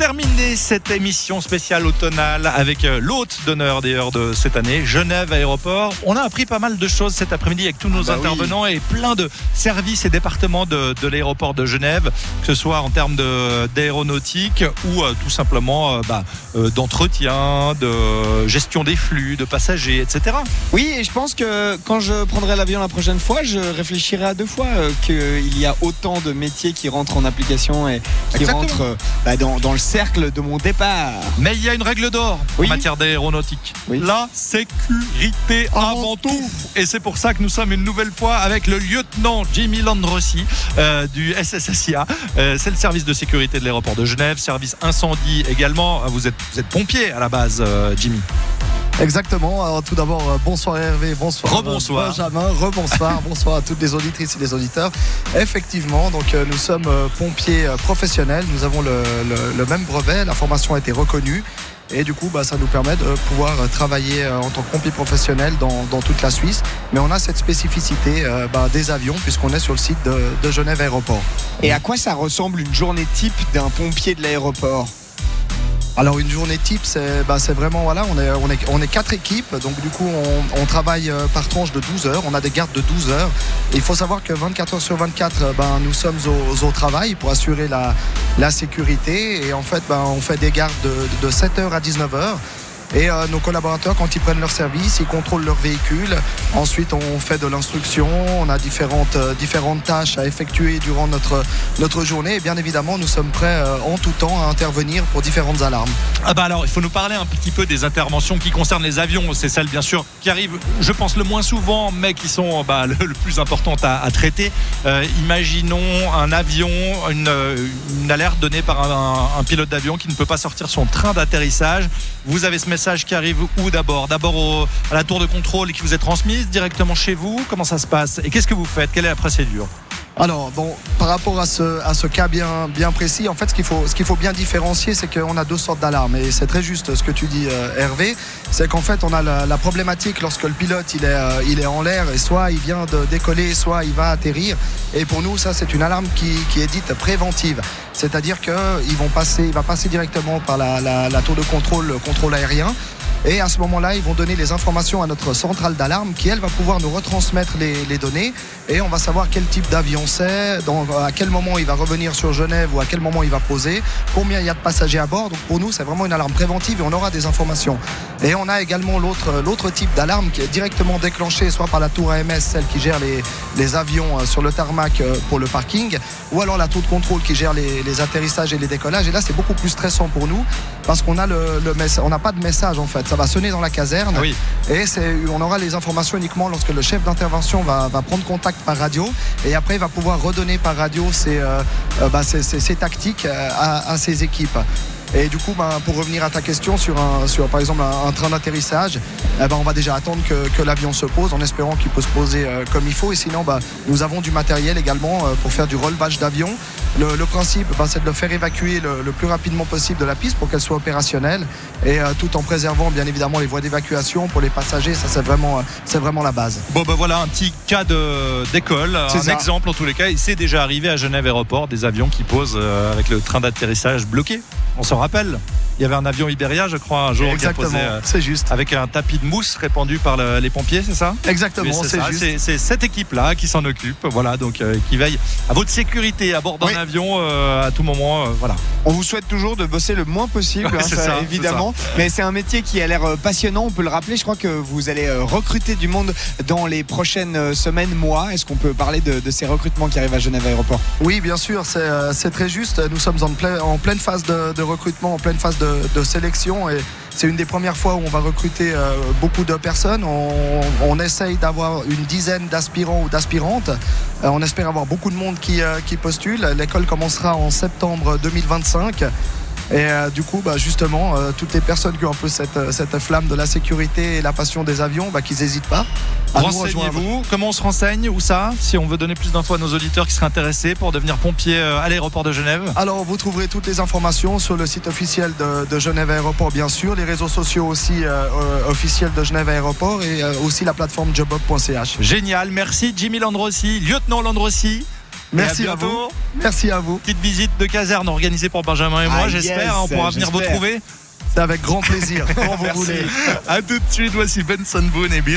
terminer cette émission spéciale automnale avec l'hôte d'honneur d'ailleurs de cette année, Genève Aéroport. On a appris pas mal de choses cet après-midi avec tous nos intervenants et plein de services et départements de l'aéroport de Genève, que ce soit en termes d'aéronautique ou tout simplement d'entretien, de gestion des flux, de passagers, etc. Oui, et je pense que quand je prendrai l'avion la prochaine fois, je réfléchirai à deux fois qu'il y a autant de métiers qui rentrent en application et qui rentrent dans le cercle de mon départ. Mais il y a une règle d'or en matière d'aéronautique. Oui. La sécurité avant tout. Et c'est pour ça que nous sommes une nouvelle fois avec le lieutenant Jimmy Landrecy du SSSIA. C'est le service de sécurité de l'aéroport de Genève, service incendie également. Vous êtes pompier à la base, Jimmy. Exactement. Alors, tout d'abord, bonsoir Hervé, bonsoir Rebonsoir Benjamin, rebonsoir, bonsoir à toutes les auditrices et les auditeurs. Effectivement, donc nous sommes pompiers professionnels, nous avons le même brevet, la formation a été reconnue. Et du coup, ça nous permet de pouvoir travailler en tant que pompier professionnel dans toute la Suisse. Mais on a cette spécificité des avions puisqu'on est sur le site de Genève Aéroport. Et à quoi ça ressemble une journée type d'un pompier de l'aéroport ? Alors une journée type, c'est vraiment on est 4 équipes, donc du coup on travaille par tranche de 12 heures, on a des gardes de 12 heures. Et il faut savoir que 24 heures sur 24, nous sommes au travail pour assurer la sécurité. Et en fait, on fait des gardes de 7 heures à 19 heures. Et nos collaborateurs, quand ils prennent leur service, ils contrôlent leur véhicule. Ensuite, on fait de l'instruction. On a différentes tâches à effectuer durant notre journée. Et bien évidemment, nous sommes prêts en tout temps à intervenir pour différentes alarmes. Alors, il faut nous parler un petit peu des interventions qui concernent les avions. C'est celles, bien sûr, qui arrivent, je pense, le moins souvent, mais qui sont le plus importantes à traiter. Imaginons un avion, une alerte donnée par un pilote d'avion qui ne peut pas sortir son train d'atterrissage. Vous avez ce message qui arrive où d'abord à la tour de contrôle qui vous est transmise directement chez vous. Comment ça se passe et qu'est-ce que vous faites? Quelle est la procédure? Alors par rapport à ce cas bien précis, en fait ce qu'il faut bien différencier, c'est qu'on a deux sortes d'alarmes. Et c'est très juste ce que tu dis, Hervé. C'est qu'en fait on a la problématique lorsque le pilote il est en l'air et soit il vient de décoller, soit il va atterrir. Et pour nous ça c'est une alarme qui est dite préventive. C'est-à-dire qu'il va passer directement par la tour de contrôle aérien. Et à ce moment-là, ils vont donner les informations à notre centrale d'alarme qui, elle, va pouvoir nous retransmettre les données. Et on va savoir quel type d'avion c'est, à quel moment il va revenir sur Genève ou à quel moment il va poser, combien il y a de passagers à bord. Donc pour nous, c'est vraiment une alarme préventive et on aura des informations. Et on a également l'autre type d'alarme qui est directement déclenchée soit par la tour AMS, celle qui gère les avions sur le tarmac pour le parking, ou alors la tour de contrôle qui gère les atterrissages et les décollages. Et là, c'est beaucoup plus stressant pour nous parce qu'on a on n'a pas de message en fait. Ça va sonner dans la caserne et on aura les informations uniquement lorsque le chef d'intervention va prendre contact par radio et après il va pouvoir redonner par radio ses tactiques à ses équipes. Et du coup, pour revenir à ta question sur par exemple un train d'atterrissage, on va déjà attendre que l'avion se pose en espérant qu'il peut se poser comme il faut. Et sinon, nous avons du matériel également pour faire du relevage d'avion. Le principe, c'est de le faire évacuer le plus rapidement possible de la piste pour qu'elle soit opérationnelle et tout en préservant bien évidemment les voies d'évacuation pour les passagers. Ça, c'est vraiment la base. Voilà un petit cas d'école, exemple en tous les cas. Il s'est déjà arrivé à Genève Aéroport des avions qui posent avec le train d'atterrissage bloqué. On s'en rappelle, il y avait un avion Iberia, je crois, un jour qui a posé c'est juste. avec un tapis de mousse répandu par les pompiers, c'est ça? Exactement, c'est juste. C'est cette équipe-là qui s'en occupe, donc qui veille à votre sécurité à bord d'un avion à tout moment. On vous souhaite toujours de bosser le moins possible, évidemment. Mais c'est un métier qui a l'air passionnant, on peut le rappeler. Je crois que vous allez recruter du monde dans les prochaines semaines, mois. Est-ce qu'on peut parler de ces recrutements qui arrivent à Genève Aéroport? Oui, bien sûr, c'est très juste. Nous sommes en pleine phase de recrutement, en pleine phase de sélection et c'est une des premières fois où on va recruter beaucoup de personnes. On essaye d'avoir une dizaine d'aspirants ou d'aspirantes. On espère avoir beaucoup de monde qui postule. L'école commencera en septembre 2025. Et du coup, justement, toutes les personnes qui ont un peu cette flamme de la sécurité et la passion des avions, qu'ils n'hésitent pas. Renseignez-vous. Comment on se renseigne? Où ça? Si on veut donner plus d'infos à nos auditeurs qui seraient intéressés pour devenir pompier à l'aéroport de Genève. Alors, vous trouverez toutes les informations sur le site officiel de Genève Aéroport, bien sûr, les réseaux sociaux aussi officiels de Genève Aéroport et aussi la plateforme jobup.ch. Génial, merci Jimmy Landrecy, lieutenant Landrecy. Merci à vous. Merci à vous. Petite visite de caserne organisée pour Benjamin et moi, j'espère. Yes, on pourra venir vous trouver. C'est avec grand plaisir, quand vous voulez. À tout de suite, voici Benson Boone et Bill.